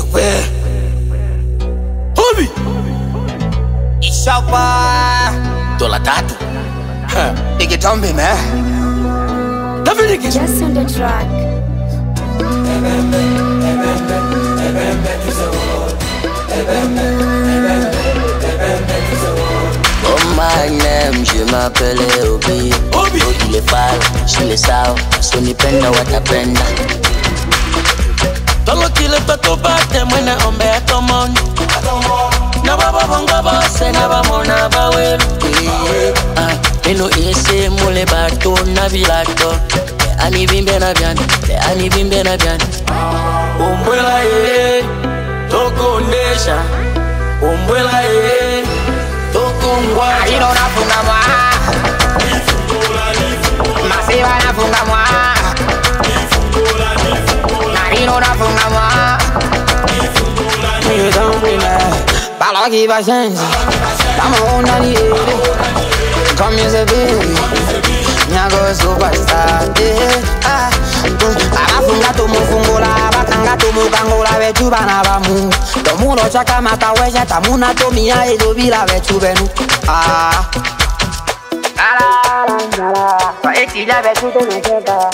we Hobi Ishapa $3 Nikitombi me Davidiki Just on the track. Oh my name, je m'appelle Obi. Obi Il est pâle, je le sao, sonipenda watapenda. Tolo kile toto bate mwene ombe atomon. Na baba bonga bose na bamona bawelu. Eno ese mule bato na vilato. Ani bimbe na bian, ani bimbe na bian. Umbwela ye, toko nesha. Umbwela ye, toko ngwa. Ino nafunga mwa Masiva nafunga mwa Narino nafunga mwa Balogi bashenzi Kama una ni ere Come use a baby Nyago superstar Abafunga tumufungula Bakanga tumukangula Vechu bana bamu Tomuno chaka mata weja Tamuna tomia edo bila vechu benu Eti ya vechu tumecheka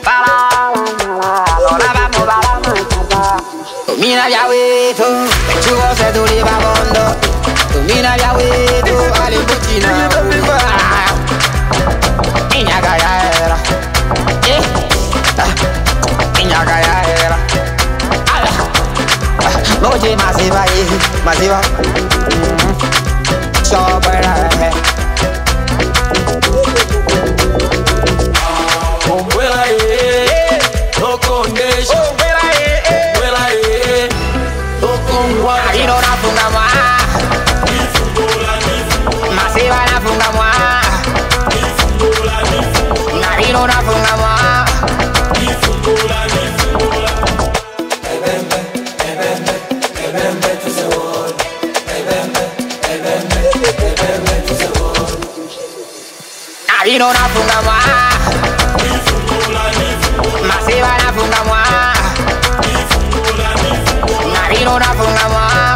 Lola vamos para machata Tomina ya weto Vechu gose tulipa bondo Tomina ya weto Alipuchina Niña callaera Niña callaera Noche masiva Masiva Chopera Umbwela ye, toko nesha. Umbwela ye, toko ngwa. Narino nafunga mwa Masiva nafunga mwa Narino nafunga mwa Narino nafunga mwa Masiva nafunga mwa Narino nafunga mwa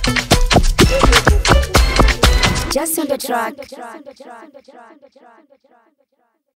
Just on the track.